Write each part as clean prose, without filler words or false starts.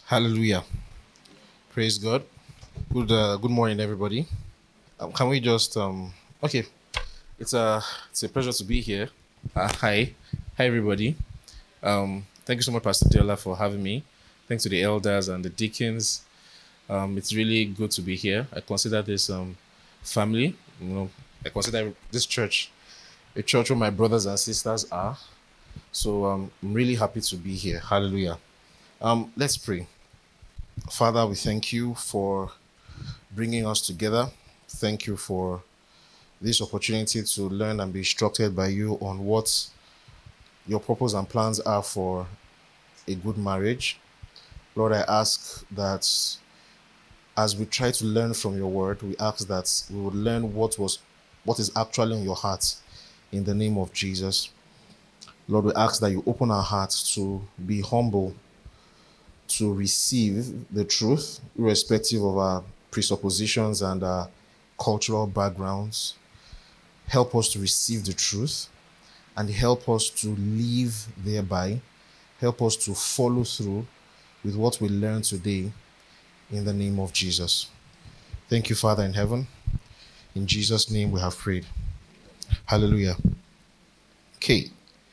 Hallelujah. Praise God. Good morning, everybody. Can we just okay? It's a pleasure to be here. Hi everybody. Thank you so much, Pastor Diola, for having me. Thanks to the elders and the deacons. It's really good to be here. I consider this family. I consider this church a church where my brothers and sisters are. So I'm really happy to be here. Hallelujah. Let's pray. Father, we thank you for bringing us together. Thank you for this opportunity to learn and be instructed by you on what your purpose and plans are for a good marriage. Lord, I ask that as we try to learn from your word, we ask that we would learn what is actually in your heart in the name of Jesus. Lord, we ask that you open our hearts to be humble, to receive the truth, irrespective of our presuppositions and our cultural backgrounds. Help us to receive the truth and help us to live thereby. Help us to follow through with what we learn today in the name of Jesus. Thank you, Father in heaven. In Jesus' name we have prayed. Hallelujah. Okay.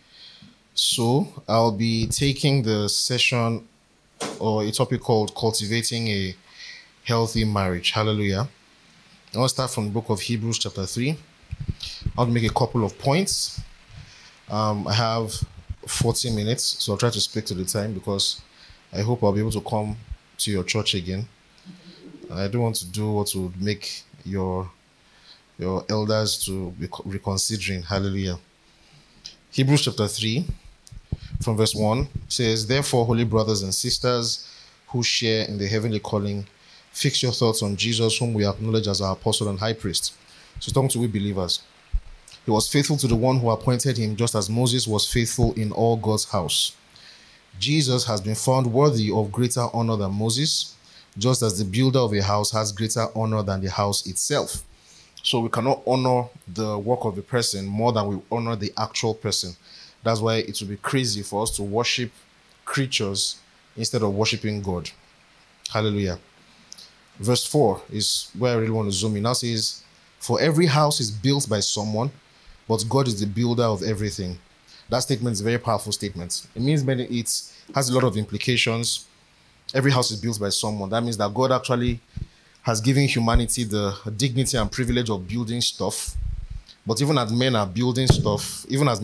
So I'll be taking the session or a topic called Cultivating a Healthy Marriage. Hallelujah. I'll start from the book of Hebrews chapter 3. I'll make a couple of points. I have 40 minutes, so I'll try to speak to the time because I hope I'll be able to come to your church again. I don't want to do what would make your elders to be reconsidering. Hallelujah. Hebrews chapter 3 from verse 1 says, "Therefore, holy brothers and sisters who share in the heavenly calling, fix your thoughts on Jesus, whom we acknowledge as our apostle and high priest." So talking to we believers. "He was faithful to the one who appointed him, just as Moses was faithful in all God's house. Jesus has been found worthy of greater honor than Moses, just as the builder of a house has greater honor than the house itself." So we cannot honor the work of the person more than we honor the actual person. That's why it would be crazy for us to worship creatures instead of worshiping God. Hallelujah. Verse 4 is where I really want to zoom in. Now says, "For every house is built by someone, but God is the builder of everything." That statement is a very powerful statement. It means it has a lot of implications. Every house is built by someone. That means that God actually has given humanity the dignity and privilege of building stuff. But even as men are building stuff,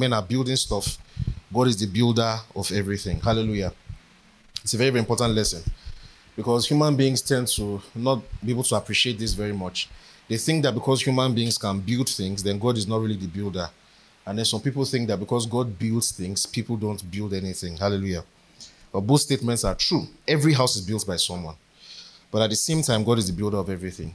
God is the builder of everything. Hallelujah. It's a very, very important lesson because human beings tend to not be able to appreciate this very much. They think that because human beings can build things, then God is not really the builder. And then some people think that because God builds things, people don't build anything. Hallelujah. But both statements are true. Every house is built by someone. But at the same time, God is the builder of everything.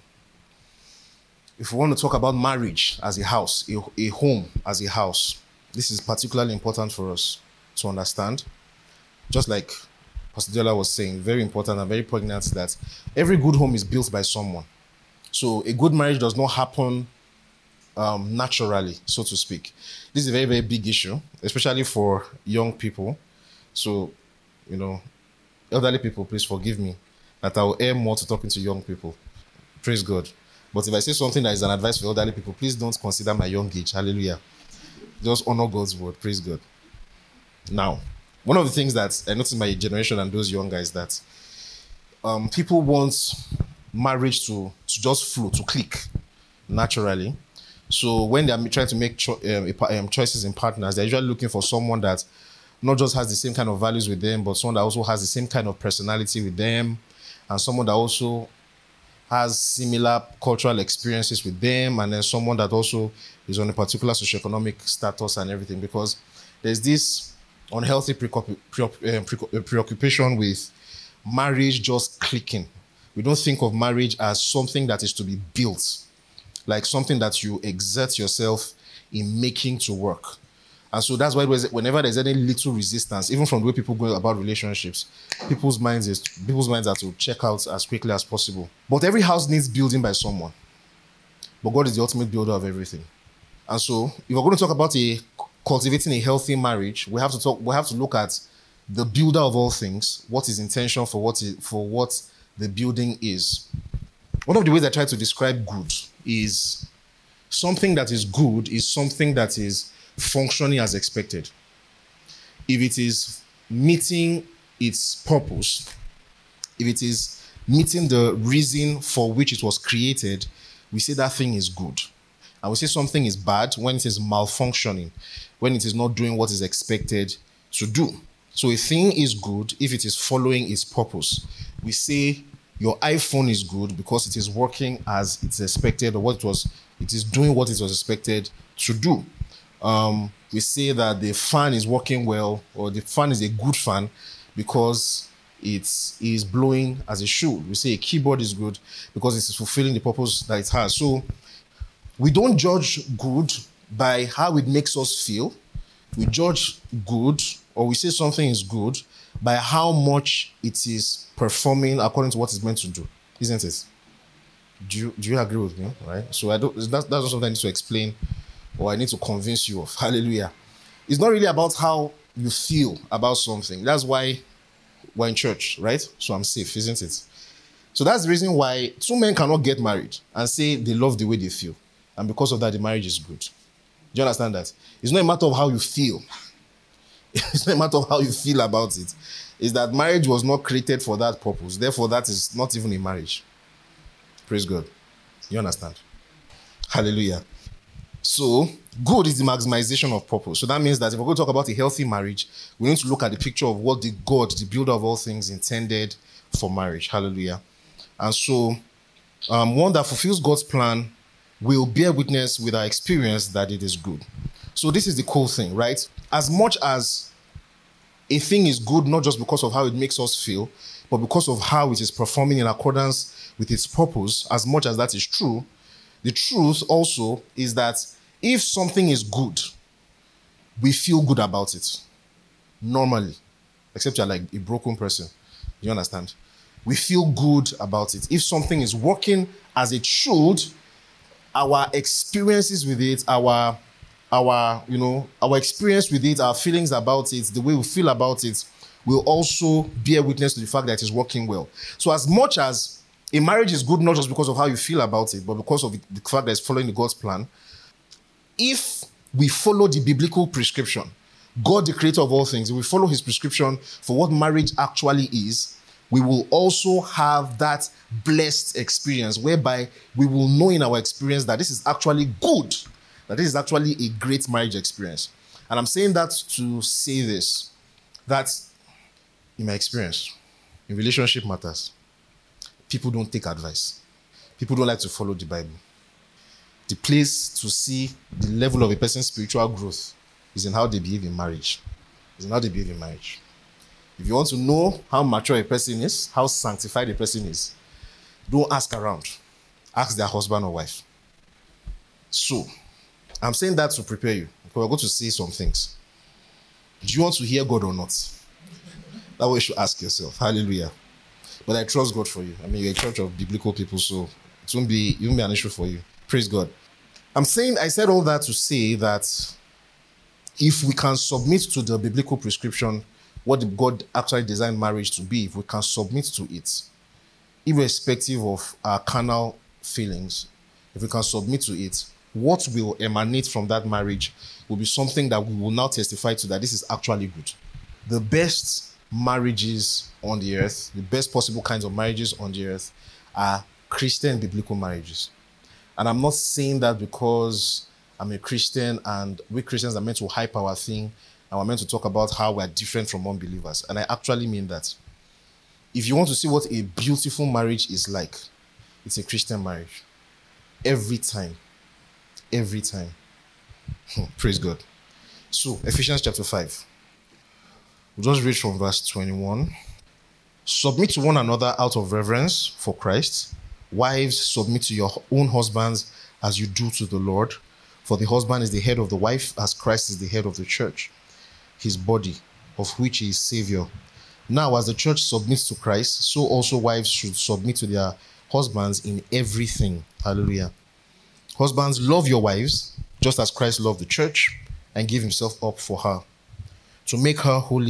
If we want to talk about marriage as a house, a home as a house, this is particularly important for us to understand. Just like Pastor Diola was saying, very important and very poignant that every good home is built by someone. So a good marriage does not happen naturally, so to speak. This is a very, very big issue, especially for young people. So, elderly people, please forgive me that I will aim more to talking to young people. Praise God. But if I say something that is an advice for elderly people, please don't consider my young age. Hallelujah. Just honor God's word. Praise God. Now, one of the things that I noticed in my generation and those young guys that people want marriage to just flow, to click naturally. So when they're trying to make choices in partners, they're usually looking for someone that not just has the same kind of values with them, but someone that also has the same kind of personality with them, and someone that also has similar cultural experiences with them, and then someone that also is on a particular socioeconomic status and everything, because there's this unhealthy preoccupation with marriage just clicking. We don't think of marriage as something that is to be built, like something that you exert yourself in making to work. And so that's why whenever there's any little resistance, even from the way people go about relationships, people's minds are to check out as quickly as possible. But every house needs building by someone. But God is the ultimate builder of everything. And so if we're going to talk about cultivating a healthy marriage, we have to look at the builder of all things, what his intention for what the building is. One of the ways I try to describe good is something that is good is something that is functioning as expected. If it is meeting its purpose, if it is meeting the reason for which it was created, we say that thing is good. And we say something is bad when it is malfunctioning, when it is not doing what is expected to do. So a thing is good if it is following its purpose. We say your iPhone is good because it is working as it's expected, or it is doing what it was expected to do. We say that the fan is working well, or the fan is a good fan because it is blowing as it should. We say a keyboard is good because it is fulfilling the purpose that it has. So we don't judge good by how it makes us feel. We judge good, or we say something is good, by how much it is performing according to what it's meant to do, isn't it? Do you agree with me? Right? So that's not something I need to explain or I need to convince you of. Hallelujah. It's not really about how you feel about something. That's why we're in church, right? So I'm safe, isn't it? So that's the reason why two men cannot get married and say they love the way they feel. And because of that, the marriage is good. Do you understand that? It's not a matter of how you feel. It's not a matter of how you feel about it. It's that marriage was not created for that purpose. Therefore, that is not even a marriage. Praise God. You understand? Hallelujah. So, good is the maximization of purpose. So that means that if we're going to talk about a healthy marriage, we need to look at the picture of what God, the builder of all things, intended for marriage. Hallelujah. And so, one that fulfills God's plan will bear witness with our experience that it is good. So this is the cool thing, right? As much as a thing is good, not just because of how it makes us feel, but because of how it is performing in accordance with its purpose, as much as that is true, the truth also is that if something is good, we feel good about it. Normally. Except you're like a broken person. You understand? We feel good about it. If something is working as it should, our experiences with it, our experience with it, our feelings about it, the way we feel about it, will also bear witness to the fact that it is working well. So as much as a marriage is good, not just because of how you feel about it, but because of the fact that it's following God's plan, if we follow the biblical prescription, God, the creator of all things, if we follow his prescription for what marriage actually is, we will also have that blessed experience whereby we will know in our experience that this is actually good, that this is actually a great marriage experience. And I'm saying that to say this, that in my experience, in relationship matters, people don't take advice. People don't like to follow the Bible. The place to see the level of a person's spiritual growth is in how they behave in marriage. Is in how they behave in marriage. If you want to know how mature a person is, how sanctified a person is, don't ask around. Ask their husband or wife. So, I'm saying that to prepare you, because we're going to say some things. Do you want to hear God or not? That way you should ask yourself. Hallelujah. But I trust God for you. I mean, you're a church of biblical people, so it won't be an issue for you. Praise God. I said all that to say that if we can submit to the biblical prescription, what God actually designed marriage to be, if we can submit to it, irrespective of our carnal feelings, if we can submit to it, what will emanate from that marriage will be something that we will now testify to that this is actually good. The best marriages on the earth, the best possible kinds of marriages on the earth are Christian biblical marriages. And I'm not saying that because I'm a Christian and we Christians are meant to hype our thing and we're meant to talk about how we're different from unbelievers. And I actually mean that. If you want to see what a beautiful marriage is like, it's a Christian marriage. Every time. Every time. Praise God. So, Ephesians chapter 5. We'll just read from verse 21. Submit to one another out of reverence for Christ. Wives, submit to your own husbands as you do to the Lord. For the husband is the head of the wife, as Christ is the head of the church, his body, of which he is Savior. Now, as the church submits to Christ, so also wives should submit to their husbands in everything. Hallelujah. Husbands, love your wives, just as Christ loved the church and gave himself up for her, to make her holy,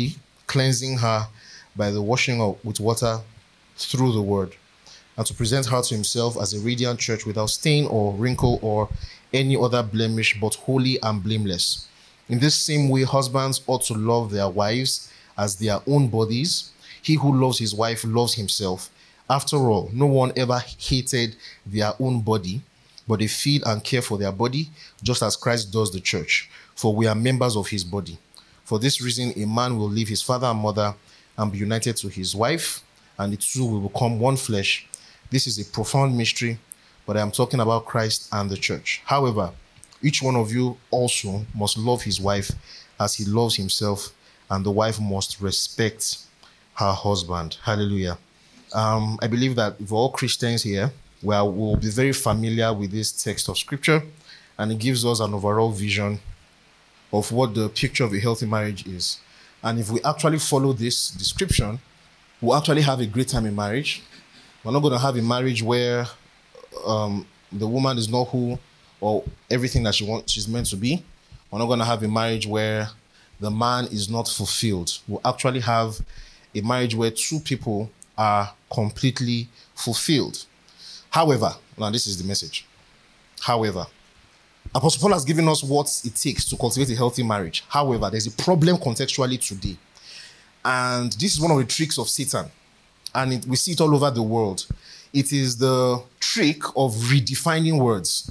cleansing her by the washing with water through the word, and to present her to himself as a radiant church without stain or wrinkle or any other blemish, but holy and blameless. In this same way, husbands ought to love their wives as their own bodies. He who loves his wife loves himself. After all, no one ever hated their own body, but they feed and care for their body, just as Christ does the church, for we are members of his body. For this reason, a man will leave his father and mother and be united to his wife, and the two will become one flesh. This is a profound mystery, but I am talking about Christ and the church. However, each one of you also must love his wife as he loves himself, and the wife must respect her husband. Hallelujah. I believe that for all Christians here, we'll be very familiar with this text of scripture, and it gives us an overall vision of what the picture of a healthy marriage is. And if we actually follow this description, we'll actually have a great time in marriage. We're not going to have a marriage where the woman is not who or everything that she's meant to be. We're not going to have a marriage where the man is not fulfilled. We'll actually have a marriage where two people are completely fulfilled. However, now this is the message. However, Apostle Paul has given us what it takes to cultivate a healthy marriage. However, there's a problem contextually today. And this is one of the tricks of Satan. And we see it all over the world. It is the trick of redefining words.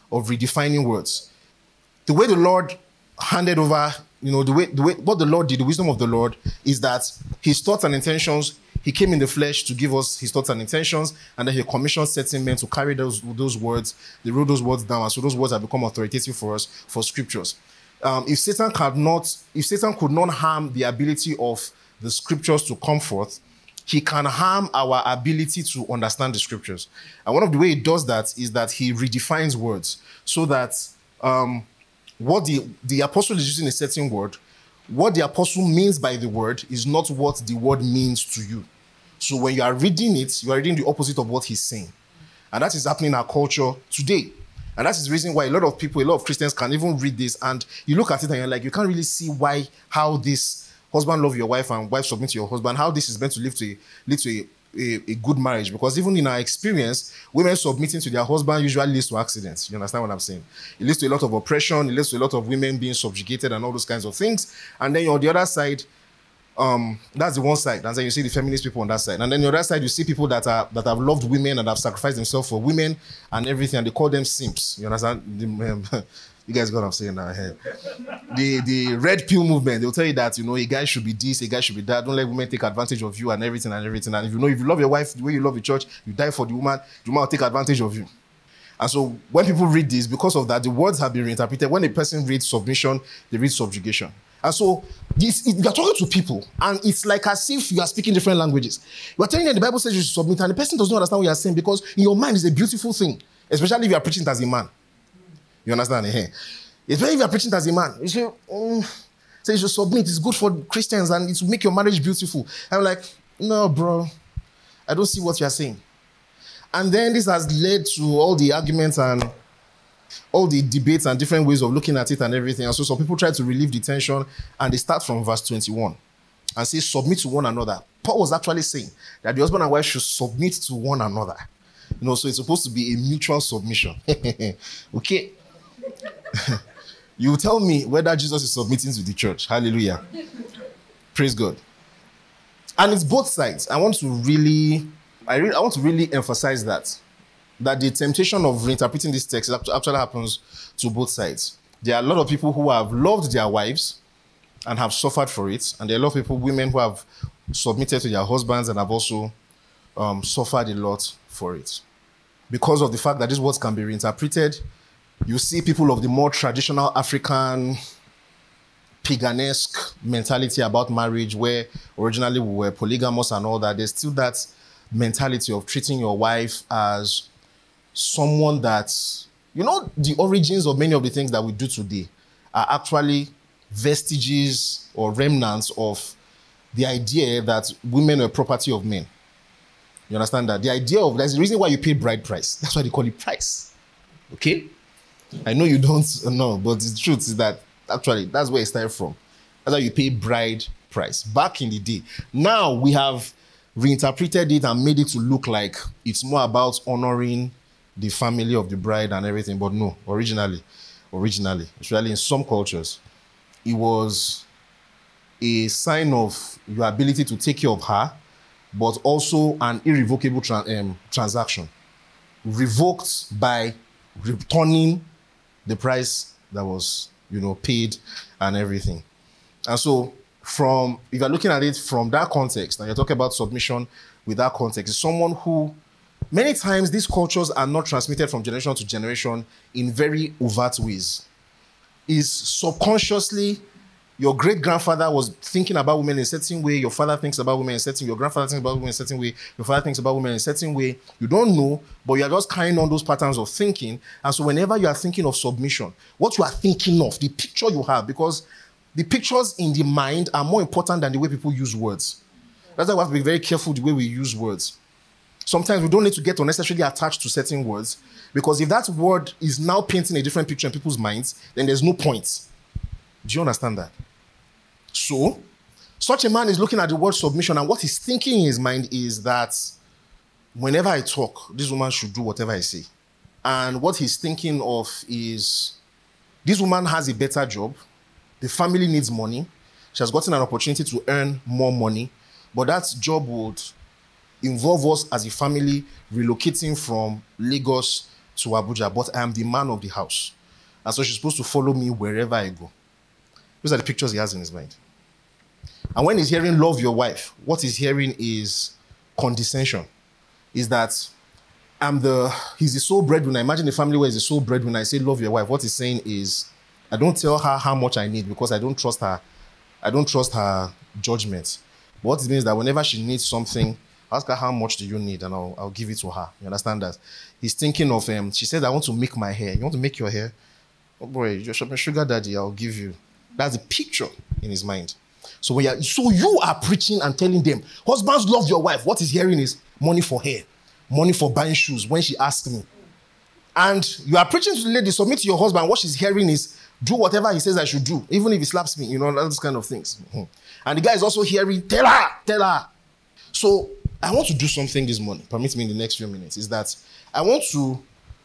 The way the Lord handed over, the way what the Lord did, the wisdom of the Lord, is that his thoughts and intentions, he came in the flesh to give us his thoughts and intentions, and then he commissioned certain men to carry those words. They wrote those words down, and so those words have become authoritative for us for scriptures. If Satan could not harm the ability of the scriptures to come forth, he can harm our ability to understand the scriptures. And one of the way he does that is that he redefines words, so that what the apostle is using a certain word, what the apostle means by the word is not what the word means to you. So when you are reading it, you are reading the opposite of what he's saying. And that is happening in our culture today. And that is the reason why a lot of Christians can even read this, and you look at it and you're like, you can't really see how this husband love your wife and wife submit to your husband, how this is meant to lead to a good marriage. Because even in our experience, women submitting to their husband usually leads to accidents. You understand what I'm saying? It leads to a lot of oppression. It leads to a lot of women being subjugated and all those kinds of things. And then on the other side, that's the one side. And then you see the feminist people on that side. And then on the other side, you see people that have loved women and have sacrificed themselves for women and everything, and they call them simps. You understand? You guys got what I'm saying now. The red pill movement, they'll tell you that, a guy should be this, a guy should be that. Don't let women take advantage of you and everything. And if you love your wife the way you love the church, you die for the woman will take advantage of you. And so when people read this, because of that, the words have been reinterpreted. When a person reads submission, they read subjugation. And so you're talking to people, and it's like as if you are speaking different languages. You're telling them the Bible says you should submit, and the person does not understand what you're saying, because in your mind it's a beautiful thing, especially if you are preaching it as a man. You understand? Especially if you are preaching it as a man. You say you should submit. It's good for Christians, and it will make your marriage beautiful. I'm like, no, bro. I don't see what you're saying. And then this has led to all the arguments and all the debates and different ways of looking at it and everything. And so some people try to relieve the tension, and they start from verse 21 and say, submit to one another. Paul was actually saying that the husband and wife should submit to one another. So it's supposed to be a mutual submission. Okay? You tell me whether Jesus is submitting to the church. Hallelujah. Praise God. And it's both sides. I want to really emphasize that the temptation of reinterpreting this text actually happens to both sides. There are a lot of people who have loved their wives and have suffered for it, and there are a lot of women who have submitted to their husbands and have also suffered a lot for it. Because of the fact that these words can be reinterpreted, you see people of the more traditional African paganisque mentality about marriage, where originally we were polygamous and all that. There's still that mentality of treating your wife as someone that, the origins of many of the things that we do today are actually vestiges or remnants of the idea that women are property of men. You understand that? There's the reason why you pay bride price. That's why they call it price. Okay? I know you don't know, but the truth is that actually that's where it started from. That's why you pay bride price back in the day. Now we have reinterpreted it and made it to look like it's more about honoring the family of the bride and everything. But no, originally, especially in some cultures, it was a sign of your ability to take care of her, but also an irrevocable transaction, revoked by returning the price that was, paid and everything. And so if you're looking at it from that context, and you're talking about submission with that context, it's someone who, many times these cultures are not transmitted from generation to generation in very overt ways. Is subconsciously, your great-grandfather was thinking about women in a certain way, your father thinks about women in a certain way, your grandfather thinks about women in a certain way, your father thinks about women in a certain way. You don't know, but you're just carrying on those patterns of thinking. And so whenever you are thinking of submission, what you are thinking of, the picture you have, because the pictures in the mind are more important than the way people use words. That's why we have to be very careful the way we use words. Sometimes we don't need to get unnecessarily attached to certain words, because if that word is now painting a different picture in people's minds, then there's no point. Do you understand that? So, such a man is looking at the word submission, and what he's thinking in his mind is that whenever I talk, this woman should do whatever I say. And what he's thinking of is, this woman has a better job, the family needs money, she has gotten an opportunity to earn more money, but that job would involve us as a family relocating from Lagos to Abuja, but I am the man of the house. And so she's supposed to follow me wherever I go. Those are the pictures he has in his mind. And when he's hearing love your wife, what he's hearing is condescension. Is that he's the sole breadwinner. Imagine a family where he's the sole breadwinner. I say love your wife. What he's saying is, I don't tell her how much I need because I don't trust her. I don't trust her judgment. But what it means is that whenever she needs something, ask her how much do you need and I'll give it to her. You understand that? He's thinking of, she said, I want to make my hair. You want to make your hair? Oh boy, you're shopping sugar daddy, I'll give you. That's the picture in his mind. So you are preaching and telling them, husbands love your wife. What he's hearing is money for hair, money for buying shoes when she asks me. And you are preaching to the lady, submit to your husband. What she's hearing is, do whatever he says I should do, even if he slaps me, those kind of things. And the guy is also hearing, tell her. So I want to do something this morning, permit me in the next few minutes, is that I want to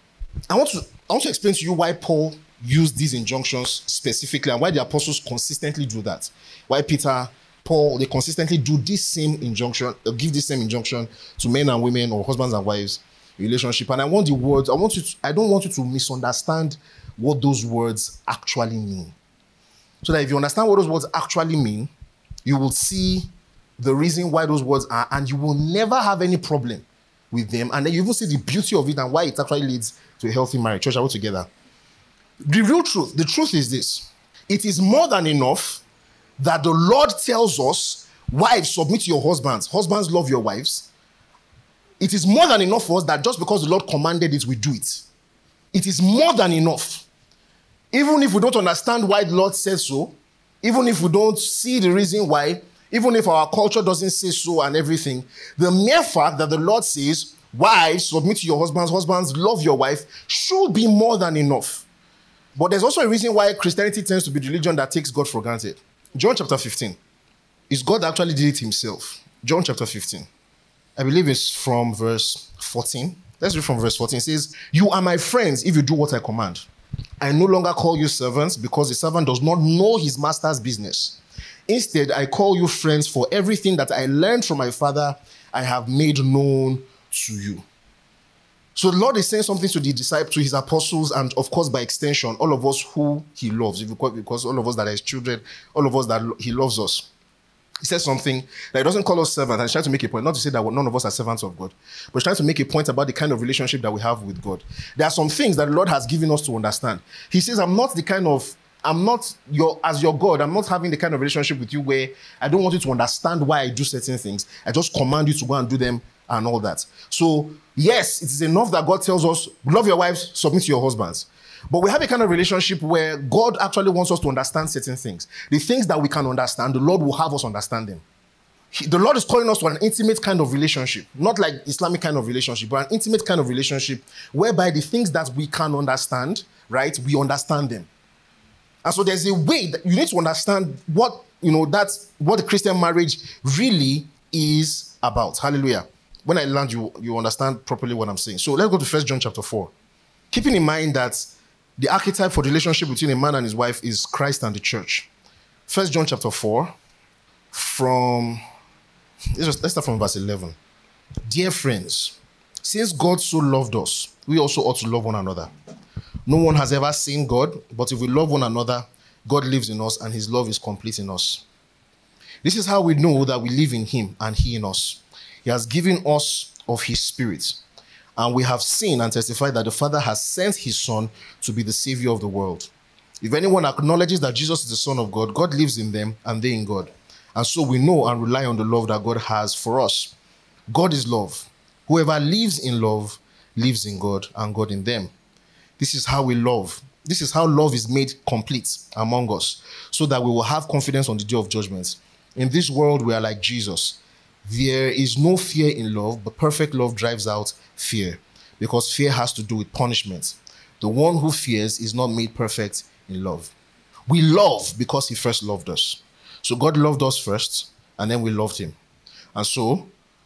explain to you why Paul used these injunctions specifically and why the apostles consistently do that. Why Peter, Paul, they consistently do this same injunction, give this same injunction to men and women or husbands and wives relationship. And I don't want you to misunderstand what those words actually mean. So that if you understand what those words actually mean, you will see the reason why those words are, and you will never have any problem with them. And then you will see the beauty of it and why it actually leads to a healthy marriage. Church, are we together? The truth is this. It is more than enough that the Lord tells us, wives, submit to your husbands. Husbands, love your wives. It is more than enough for us that just because the Lord commanded it, we do it. It is more than enough. Even if we don't understand why the Lord says so, even if we don't see the reason why, even if our culture doesn't say so and everything, the mere fact that the Lord says, wives, submit to your husbands, husbands, love your wife, should be more than enough. But there's also a reason why Christianity tends to be the religion that takes God for granted. John chapter 15. Is God actually did it himself? John chapter 15. I believe it's from verse 14. Let's read from verse 14. It says, you are my friends if you do what I command. I no longer call you servants because the servant does not know his master's business. Instead, I call you friends, for everything that I learned from my Father, I have made known to you. So the Lord is saying something to the disciples, to his apostles, and of course, by extension, all of us who he loves, because all of us that are his children, all of us that he loves us. He says something that he doesn't call us servants, and he's trying to make a point, not to say that none of us are servants of God, but he's trying to make a point about the kind of relationship that we have with God. There are some things that the Lord has given us to understand. He says, I'm not your God, I'm not having the kind of relationship with you where I don't want you to understand why I do certain things. I just command you to go and do them and all that. So, yes, it is enough that God tells us, love your wives, submit to your husbands. But we have a kind of relationship where God actually wants us to understand certain things. The things that we can understand, the Lord will have us understand them. The Lord is calling us to an intimate kind of relationship, not like Islamic kind of relationship, but an intimate kind of relationship whereby the things that we can understand, right, we understand them. And so there's a way that you need to understand what that's what the Christian marriage really is about. Hallelujah. When I land, you understand properly what I'm saying. So let's go to 1 John chapter 4. Keeping in mind that the archetype for the relationship between a man and his wife is Christ and the church. 1 John chapter 4, let's start from verse 11. Dear friends, since God so loved us, we also ought to love one another. No one has ever seen God, but if we love one another, God lives in us and his love is complete in us. This is how we know that we live in him and he in us. He has given us of his Spirit, and we have seen and testified that the Father has sent his Son to be the Savior of the world. If anyone acknowledges that Jesus is the Son of God, God lives in them and they in God. And so we know and rely on the love that God has for us. God is love. Whoever lives in love lives in God and God in them. This is how we love. This is how love is made complete among us, so that we will have confidence on the day of judgment. In this world, we are like Jesus. There is no fear in love, but perfect love drives out fear, because fear has to do with punishment. The one who fears is not made perfect in love. We love because he first loved us. So God loved us first, and then we loved him. And so,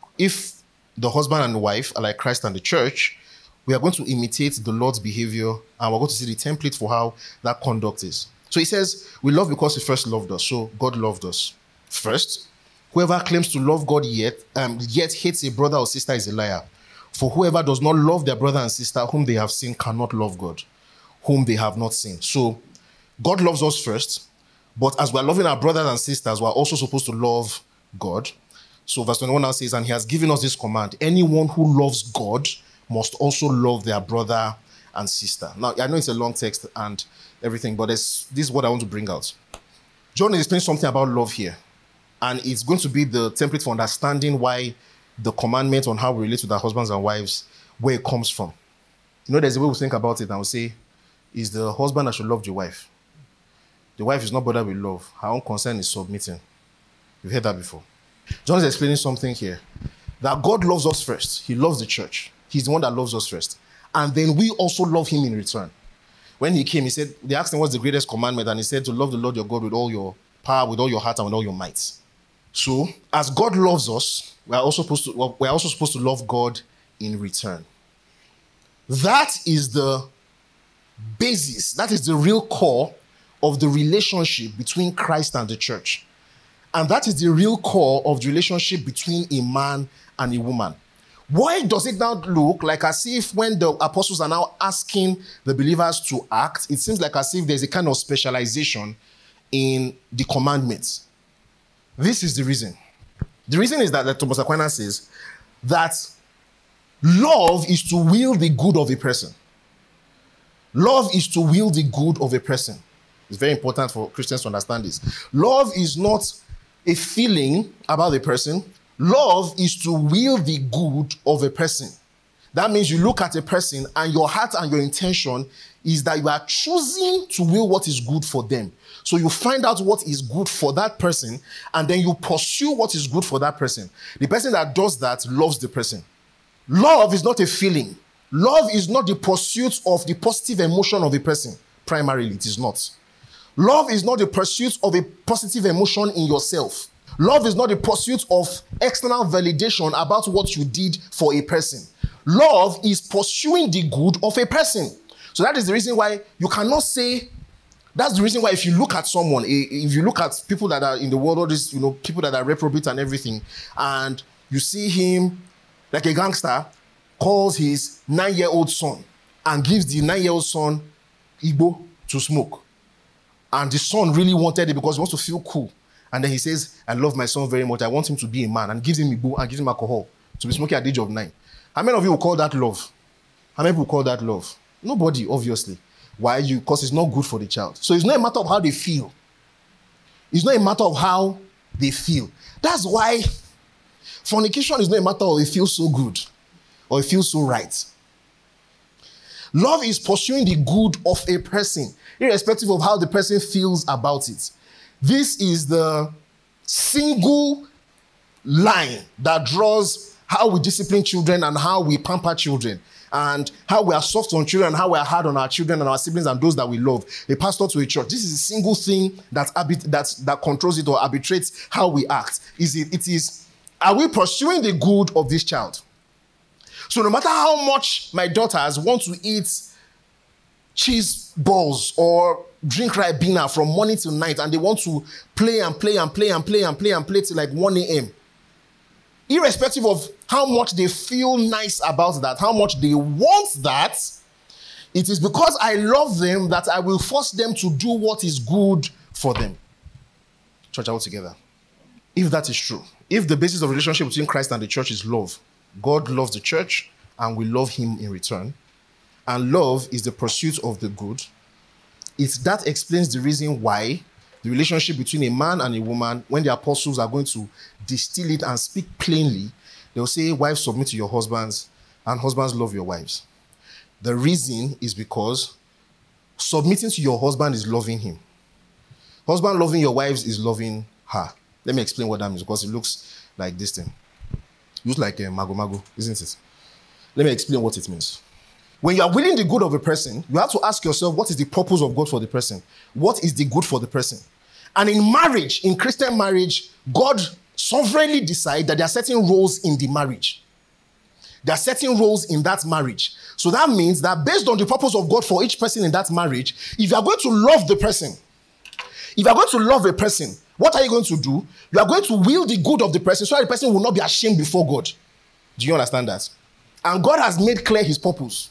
if the husband and the wife are like Christ and the church, we are going to imitate the Lord's behavior, and we're going to see the template for how that conduct is. So he says, we love because he first loved us. So God loved us first. Whoever claims to love God yet hates a brother or sister is a liar. For whoever does not love their brother and sister whom they have seen cannot love God, whom they have not seen. So God loves us first, but as we're loving our brothers and sisters, we're also supposed to love God. So verse 21 now says, and he has given us this command: anyone who loves God must also love their brother and sister. Now, I know it's a long text and everything, but this is what I want to bring out. John is explaining something about love here, and it's going to be the template for understanding why the commandment on how we relate with our husbands and wives, where it comes from. There's a way we think about it, and we say, is the husband that should love the wife. The wife is not bothered with love. Her own concern is submitting. You've heard that before. John is explaining something here, that God loves us first. He loves the church. He's the one that loves us first. And then we also love him in return. When he came, they asked him what's the greatest commandment, and he said to love the Lord your God with all your power, with all your heart, and with all your might. So, as God loves us, we're also supposed to love God in return. That is the basis, that is the real core of the relationship between Christ and the church. And that is the real core of the relationship between a man and a woman. Why does it now look like as if when the apostles are now asking the believers to act, it seems like as if there's a kind of specialization in the commandments? This is the reason. The reason is that, like Thomas Aquinas says, that love is to will the good of a person. Love is to will the good of a person. It's very important for Christians to understand this. Love is not a feeling about a person. Love is to will the good of a person. That means you look at a person and your heart and your intention is that you are choosing to will what is good for them. So you find out what is good for that person, and then you pursue what is good for that person. The person that does that loves the person. Love is not a feeling. Love is not the pursuit of the positive emotion of a person. Primarily, it is not. Love is not the pursuit of a positive emotion in yourself. Love is not the pursuit of external validation about what you did for a person. Love is pursuing the good of a person. So that is the reason why you cannot say, that's the reason why if you look at someone, if you look at people that are in the world, all these, people that are reprobate and everything, and you see him like a gangster calls his 9-year-old son and gives the 9-year-old son Igbo to smoke. And the son really wanted it because he wants to feel cool. And then he says, I love my son very much. I want him to be a man, and gives him Igbo and gives him alcohol to be smoking at the age of 9. How many of you will call that love? How many people call that love? Nobody, obviously. Why? Because it's not good for the child. So it's not a matter of how they feel. It's not a matter of how they feel. That's why fornication is not a matter of it feels so good or it feels so right. Love is pursuing the good of a person, irrespective of how the person feels about it. This is the single line that draws how we discipline children and how we pamper children. and how we are soft on children, and how we are hard on our children and our siblings and those that we love. A pastor to a church. This is a single thing that controls it or arbitrates how we act. Are we pursuing the good of this child? So no matter how much my daughters want to eat cheese balls or drink Ribena from morning till night, and they want to play till like 1 a.m., irrespective of how much they feel nice about that, how much they want that, it is because I love them that I will force them to do what is good for them. Church, all together. If that is true, if the basis of relationship between Christ and the church is love, God loves the church and we love him in return, and love is the pursuit of the good, that explains the reason why the relationship between a man and a woman, when the apostles are going to distill it and speak plainly, they'll say, wives, submit to your husbands, and husbands, love your wives. The reason is because submitting to your husband is loving him. Husband loving your wives is loving her. Let me explain what that means, because it looks like this thing. It looks like a mago, isn't it? Let me explain what it means. When you are willing the good of a person, you have to ask yourself, what is the purpose of God for the person? What is the good for the person? And in marriage, in Christian marriage, God sovereignly decides that there are certain roles in the marriage. There are certain roles in that marriage. So that means that based on the purpose of God for each person in that marriage, if you are going to love the person, if you are going to love a person, what are you going to do? You are going to will the good of the person so that the person will not be ashamed before God. Do you understand that? And God has made clear his purpose.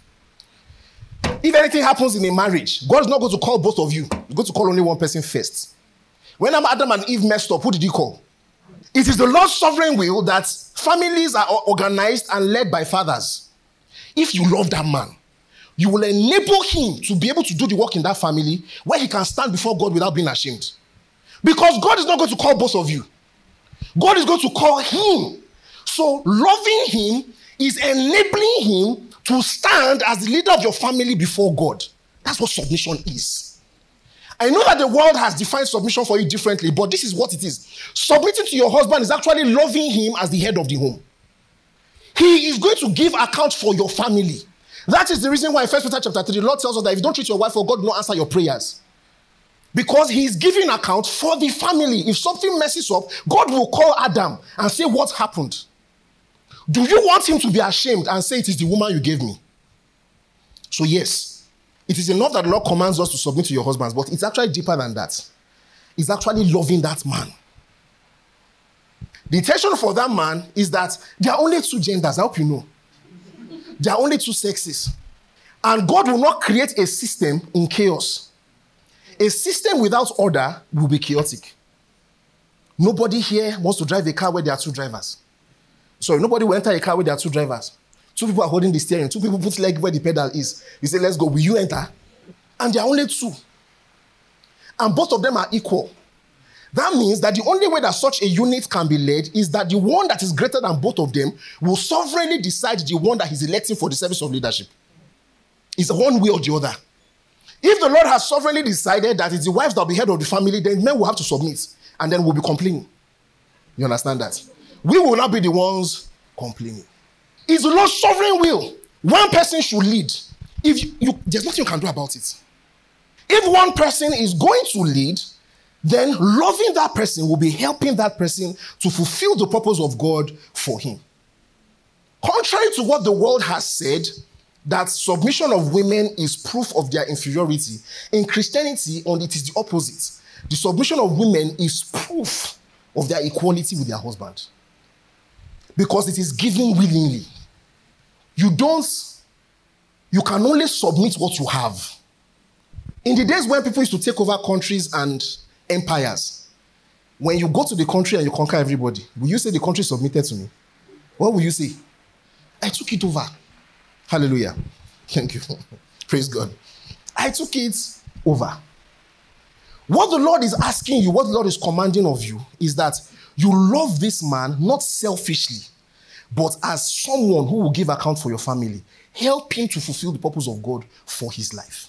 If anything happens in a marriage, God is not going to call both of you. He's going to call only one person first. When Adam and Eve messed up, who did he call? It is the Lord's sovereign will that families are organized and led by fathers. If you love that man, you will enable him to be able to do the work in that family where he can stand before God without being ashamed. Because God is not going to call both of you. God is going to call him. So loving him is enabling him to stand as the leader of your family before God. That's what submission is. I know that the world has defined submission for you differently, but this is what it is. Submitting to your husband is actually loving him as the head of the home. He is going to give account for your family. That is the reason why in 1 Peter chapter 3, the Lord tells us that if you don't treat your wife well, God will not answer your prayers. Because he is giving account for the family. If something messes up, God will call Adam and say, what happened? Do you want him to be ashamed and say it is the woman you gave me? So yes, it is enough that the Lord commands us to submit to your husbands, but it's actually deeper than that. It's actually loving that man. The intention for that man is that there are only two genders, I hope you know. There are only two sexes. And God will not create a system in chaos. A system without order will be chaotic. Nobody here wants to drive a car where there are two drivers. Sorry, nobody will enter a car where there are two drivers. Two people are holding the steering. Two people put leg where the pedal is. You say, let's go. Will you enter? And there are only two. And both of them are equal. That means that the only way that such a unit can be led is that the one that is greater than both of them will sovereignly decide the one that he's electing for the service of leadership. It's one way or the other. If the Lord has sovereignly decided that it's the wives that will be head of the family, then men will have to submit. And then we'll be complaining. You understand that? We will not be the ones complaining. It's the Lord's sovereign will. One person should lead. There's nothing you can do about it. If one person is going to lead, then loving that person will be helping that person to fulfill the purpose of God for him. Contrary to what the world has said, that submission of women is proof of their inferiority, in Christianity, it is the opposite. The submission of women is proof of their equality with their husband. Because it is given willingly. You can only submit what you have. In the days when people used to take over countries and empires, when you go to the country and you conquer everybody, will you say the country submitted to me? What will you say? I took it over. Hallelujah. Thank you. Praise God. I took it over. What the Lord is asking you, what the Lord is commanding of you, is that you love this man not selfishly, but as someone who will give account for your family. Help him to fulfill the purpose of God for his life.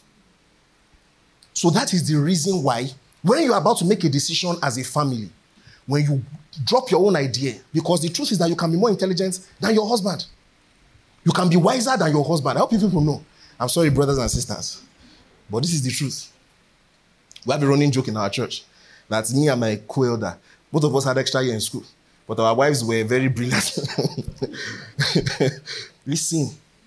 So that is the reason why, when you are about to make a decision as a family, when you drop your own idea, because the truth is that you can be more intelligent than your husband. You can be wiser than your husband. I hope people know. I'm sorry, brothers and sisters, but this is the truth. We have a running joke in our church that me and my co-elder, both of us had extra year in school, but our wives were very brilliant. Listen.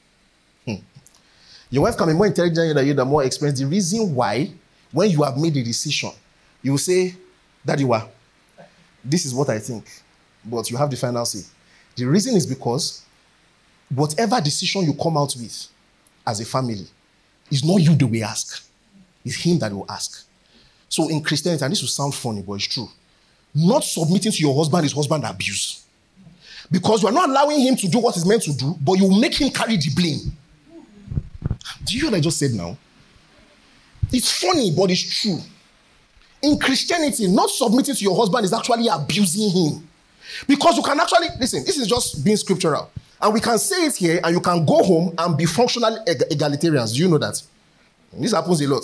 Your wife can be more intelligent than you, the more experienced. The reason why, when you have made a decision, you will say, Daddy, this is what I think, but you have the final say. The reason is because whatever decision you come out with as a family is not you that will ask. It's him that will ask. So in Christianity, and this will sound funny, but it's true, not submitting to your husband is husband abuse. Because you are not allowing him to do what he's meant to do, but you make him carry the blame. Do you hear what I just said now? It's funny, but it's true. In Christianity, not submitting to your husband is actually abusing him. Because you can actually, listen, this is just being scriptural. And we can say it here, and you can go home and be functional egalitarians. Do you know that? This happens a lot.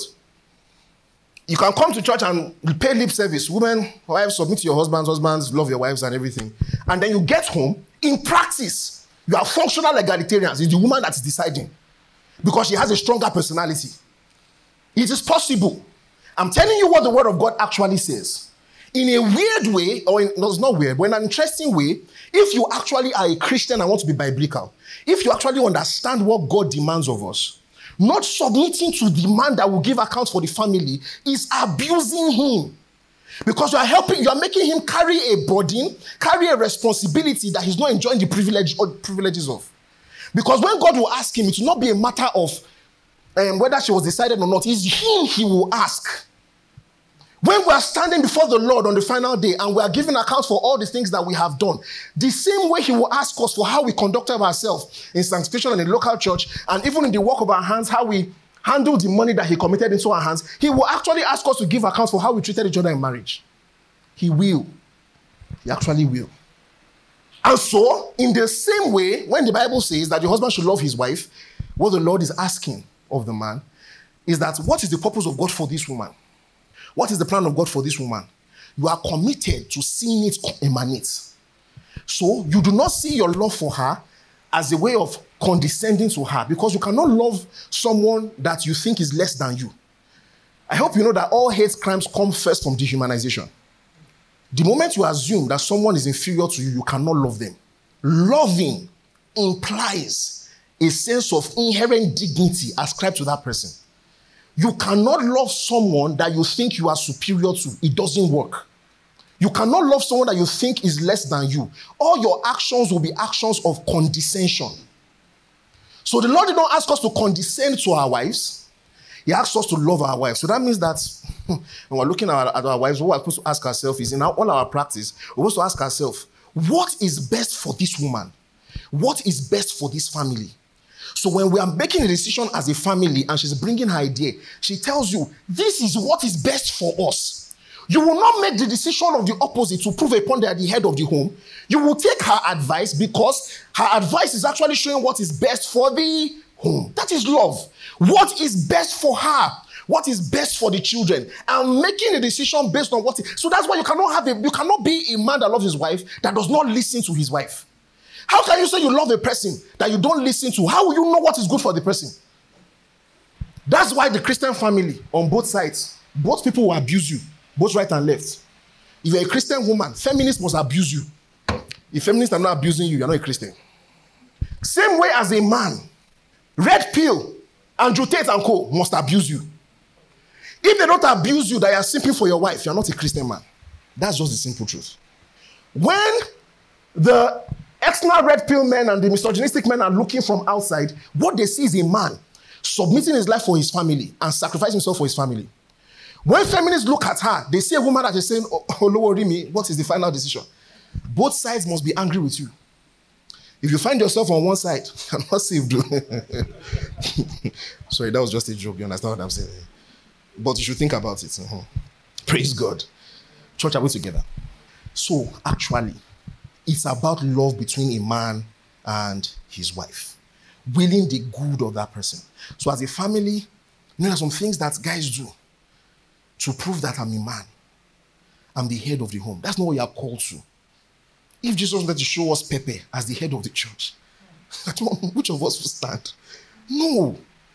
You can come to church and pay lip service. Women, wives, submit to your husbands, husbands, love your wives and everything. And then you get home, in practice, you are functional egalitarians. It's the woman that is deciding. Because she has a stronger personality. It is possible. I'm telling you what the word of God actually says. In a weird way, no, it's not weird, but in an interesting way, if you actually are a Christian and want to be biblical, if you actually understand what God demands of us, not submitting to the man that will give account for the family is abusing him. Because you are making him carry a burden, carry a responsibility that he's not enjoying the privileges of. Because when God will ask him, it will not be a matter of whether she was decided or not. It's him he will ask. When we are standing before the Lord on the final day and we are giving account for all the things that we have done, the same way he will ask us for how we conducted ourselves in sanctification and in the local church, and even in the work of our hands, how we handle the money that he committed into our hands, he will actually ask us to give account for how we treated each other in marriage. He will. He actually will. And so, in the same way, when the Bible says that your husband should love his wife, what the Lord is asking of the man is that, what is the purpose of God for this woman? What is the plan of God for this woman? You are committed to seeing it emanate. So you do not see your love for her as a way of condescending to her, because you cannot love someone that you think is less than you. I hope you know that all hate crimes come first from dehumanization. The moment you assume that someone is inferior to you, you cannot love them. Loving implies a sense of inherent dignity ascribed to that person. You cannot love someone that you think you are superior to. It doesn't work. You cannot love someone that you think is less than you. All your actions will be actions of condescension. So the Lord did not ask us to condescend to our wives. He asked us to love our wives. So that means that when we're looking at our wives, what we're supposed to ask ourselves is, in all our practice, we're supposed to ask ourselves, what is best for this woman? What is best for this family? So when we are making a decision as a family and she's bringing her idea, she tells you, this is what is best for us. You will not make the decision of the opposite to prove a point that at the head of the home. You will take her advice because her advice is actually showing what is best for the home. That is love. What is best for her? What is best for the children? And making a decision based on so that's why you cannot be a man that loves his wife that does not listen to his wife. How can you say you love a person that you don't listen to? How will you know what is good for the person? That's why the Christian family, on both sides, both people will abuse you, both right and left. If you're a Christian woman, feminists must abuse you. If feminists are not abusing you, you're not a Christian. Same way as a man, Red Pill, Andrew Tate and co. must abuse you. If they don't abuse you, that you are simping for your wife, you're not a Christian man. That's just the simple truth. When the external red pill men and the misogynistic men are looking from outside, what they see is a man submitting his life for his family and sacrificing himself for his family. When feminists look at her, they see a woman that is saying, oh, worry me, what is the final decision? Both sides must be angry with you. If you find yourself on one side, I'm not saved. Sorry, that was just a joke. You understand what I'm saying? But you should think about it. Praise God. Church, are we together? So, actually, it's about love between a man and his wife. Willing the good of that person. So as a family, there are some things that guys do to prove that I'm a man. I'm the head of the home. That's not what you are called to. If Jesus wanted to show us Pepe as the head of the church, Which of us will stand? No.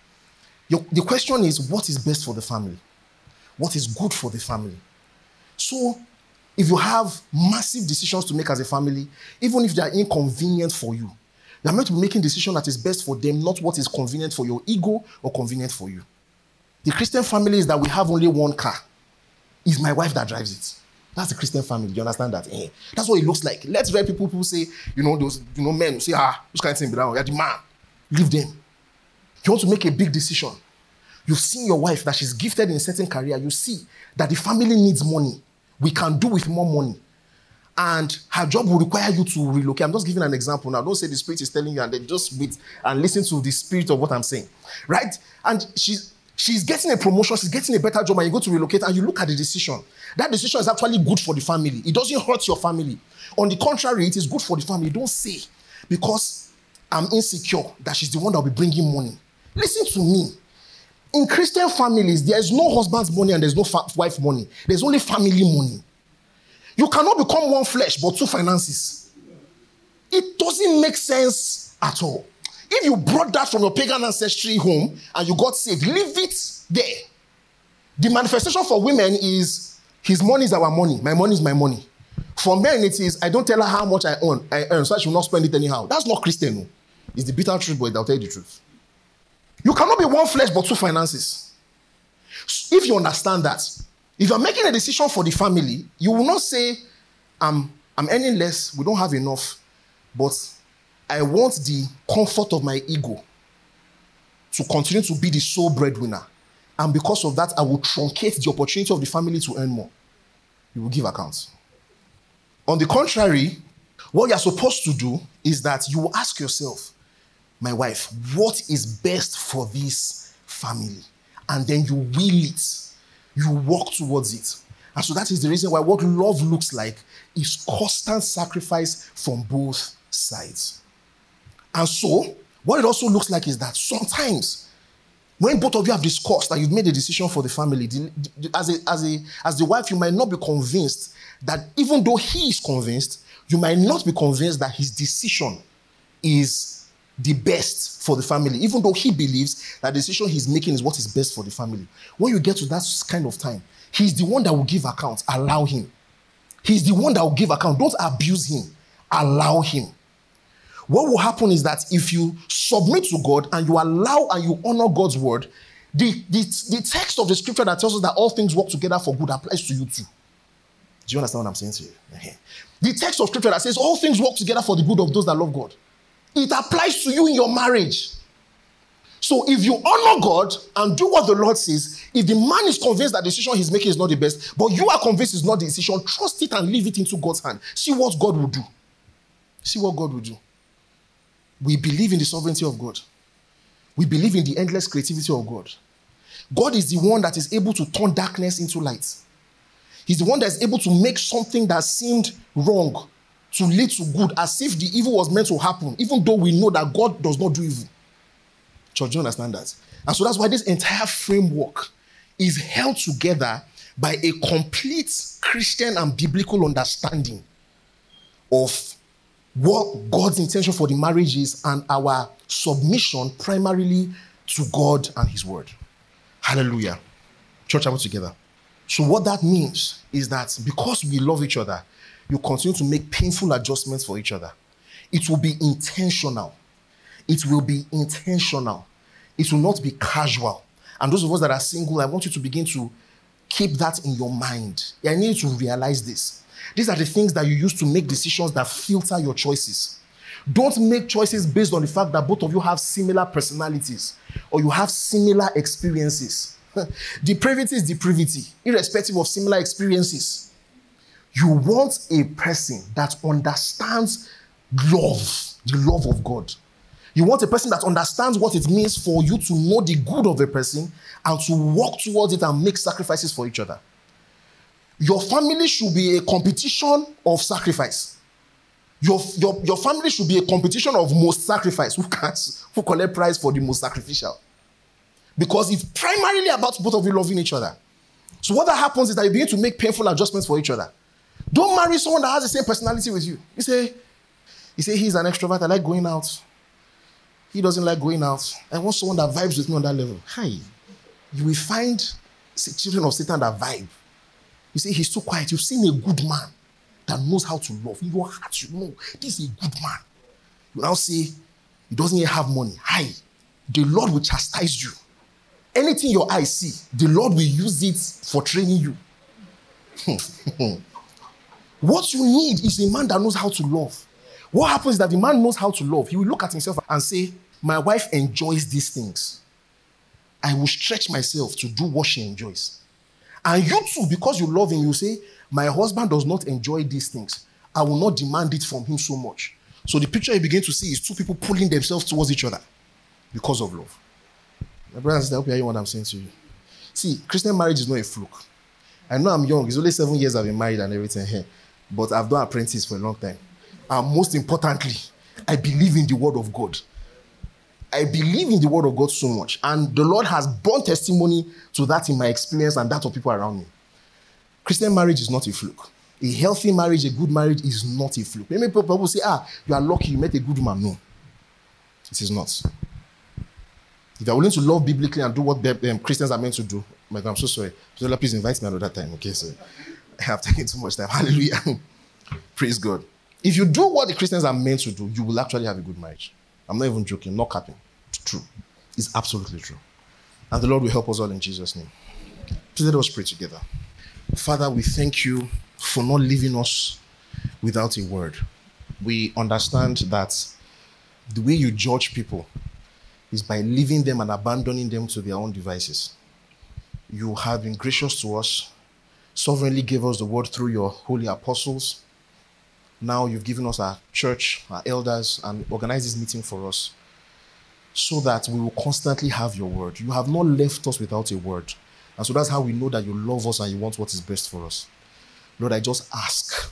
The question is, what is best for the family? What is good for the family? So, if you have massive decisions to make as a family, even if they are inconvenient for you, you are meant to be making decisions that is best for them, not what is convenient for your ego or convenient for you. The Christian family is that we have only one car. It's my wife that drives it. That's the Christian family. Do you understand that? That's what it looks like. Let's let people who say, those men who say, this kind of thing, you're the man. Leave them. You want to make a big decision. You've seen your wife that she's gifted in a certain career. You see that the family needs money. We can do with more money. And her job will require you to relocate. I'm just giving an example now. Don't say the Spirit is telling you and then just wait and listen to the spirit of what I'm saying. Right? And she's getting a promotion. She's getting a better job and you go to relocate and you look at the decision. That decision is actually good for the family. It doesn't hurt your family. On the contrary, it is good for the family. Don't say, because I'm insecure, that she's the one that will be bringing money. Listen to me. In Christian families, there is no husband's money and there's no wife's money. There's only family money. You cannot become one flesh but two finances. It doesn't make sense at all. If you brought that from your pagan ancestry home and you got saved, leave it there. The manifestation for women is, his money is our money. My money is my money. For men, it is, I don't tell her how much I earn, so I should not spend it anyhow. That's not Christian. No. It's the bitter truth, but I'll tell you the truth. You cannot be one flesh but two finances. If you understand that, if you're making a decision for the family, you will not say, I'm earning less, we don't have enough, but I want the comfort of my ego to continue to be the sole breadwinner. And because of that, I will truncate the opportunity of the family to earn more. You will give accounts. On the contrary, what you're supposed to do is that you will ask yourself, my wife, what is best for this family? And then you will it. You walk towards it. And so that is the reason why what love looks like is constant sacrifice from both sides. And so, what it also looks like is that sometimes, when both of you have discussed and you've made a decision for the family, as the wife, you might not be convinced that even though he is convinced, you might not be convinced that his decision is the best for the family, even though he believes that the decision he's making is what is best for the family. When you get to that kind of time, he's the one that will give account. Allow him. He's the one that will give account. Don't abuse him. Allow him. What will happen is that if you submit to God and you allow and you honor God's word, the text of the scripture that tells us that all things work together for good applies to you too. Do you understand what I'm saying to you? The text of scripture that says all things work together for the good of those that love God, it applies to you in your marriage. So if you honor God and do what the Lord says, if the man is convinced that the decision he's making is not the best, but you are convinced it's not the decision, trust it and leave it into God's hand. See what God will do. See what God will do. We believe in the sovereignty of God. We believe in the endless creativity of God. God is the one that is able to turn darkness into light. He's the one that is able to make something that seemed wrong to lead to good, as if the evil was meant to happen, even though we know that God does not do evil. Church, do you understand that? And so that's why this entire framework is held together by a complete Christian and biblical understanding of what God's intention for the marriage is and our submission primarily to God and his word. Hallelujah. Church, are we together? So what that means is that because we love each other, you continue to make painful adjustments for each other. It will be intentional. It will be intentional. It will not be casual. And those of us that are single, I want you to begin to keep that in your mind. I need you to realize this. These are the things that you use to make decisions that filter your choices. Don't make choices based on the fact that both of you have similar personalities or you have similar experiences. Depravity is depravity, irrespective of similar experiences. You want a person that understands love, the love of God. You want a person that understands what it means for you to know the good of a person and to work towards it and make sacrifices for each other. Your family should be a competition of sacrifice. Your family should be a competition of most sacrifice. Who collect prize for the most sacrificial? Because it's primarily about both of you loving each other. So what that happens is that you begin to make painful adjustments for each other. Don't marry someone that has the same personality with you. You say he's an extrovert, I like going out. He doesn't like going out. I want someone that vibes with me on that level. Hi. You will find children of Satan that vibe. You say he's too quiet. You've seen a good man that knows how to love. In your heart, you know this is a good man. You now say he doesn't yet have money. Hi. The Lord will chastise you. Anything your eyes see, the Lord will use it for training you. What you need is a man that knows how to love. What happens is that the man knows how to love. He will look at himself and say, my wife enjoys these things. I will stretch myself to do what she enjoys. And you too, because you love him, you say, my husband does not enjoy these things. I will not demand it from him so much. So the picture you begin to see is two people pulling themselves towards each other because of love. My brothers and sisters, I hope you hear what I'm saying to you. See, Christian marriage is not a fluke. I know I'm young. It's only 7 years I've been married and everything here. But I've done apprentice for a long time. And most importantly, I believe in the word of God. I believe in the word of God so much. And the Lord has borne testimony to that in my experience and that of people around me. Christian marriage is not a fluke. A healthy marriage, a good marriage is not a fluke. Many people say, you are lucky you met a good man. No, it is not. If you are willing to love biblically and do what Christians are meant to do, my God, I'm so sorry. So please invite me another time, okay? So I have taken too much time. Hallelujah. Praise God. If you do what the Christians are meant to do, you will actually have a good marriage. I'm not even joking, not capping. It's true. It's absolutely true. And the Lord will help us all in Jesus' name. Please let us pray together. Father, we thank you for not leaving us without a word. We understand that the way you judge people is by leaving them and abandoning them to their own devices. You have been gracious to us, sovereignly gave us the word through your holy apostles. Now you've given us our church, our elders, and organized this meeting for us so that we will constantly have your word. You have not left us without a word. And so that's how we know that you love us and you want what is best for us. Lord, I just ask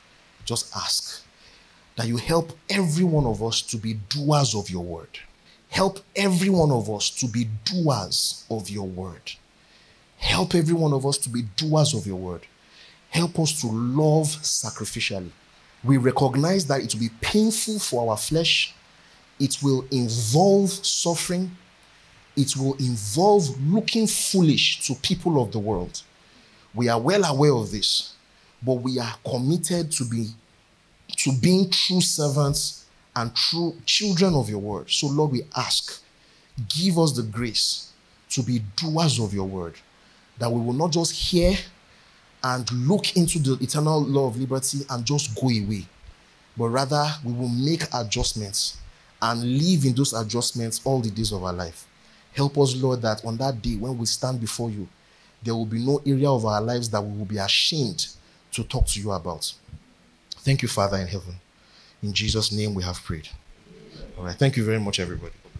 that you help every one of us to be doers of your word. Help every one of us to be doers of your word. Help every one of us to be doers of your word. Help us to love sacrificially. We recognize that it will be painful for our flesh. It will involve suffering. It will involve looking foolish to people of the world. We are well aware of this, but we are committed to being true servants and true children of your word. So Lord, we ask, give us the grace to be doers of your word, that we will not just hear and look into the eternal law of liberty and just go away, but rather we will make adjustments and live in those adjustments all the days of our life. Help us, Lord, that on that day when we stand before you, there will be no area of our lives that we will be ashamed to talk to you about. Thank you, Father in heaven. In Jesus' name we have prayed. All right. Thank you very much, everybody.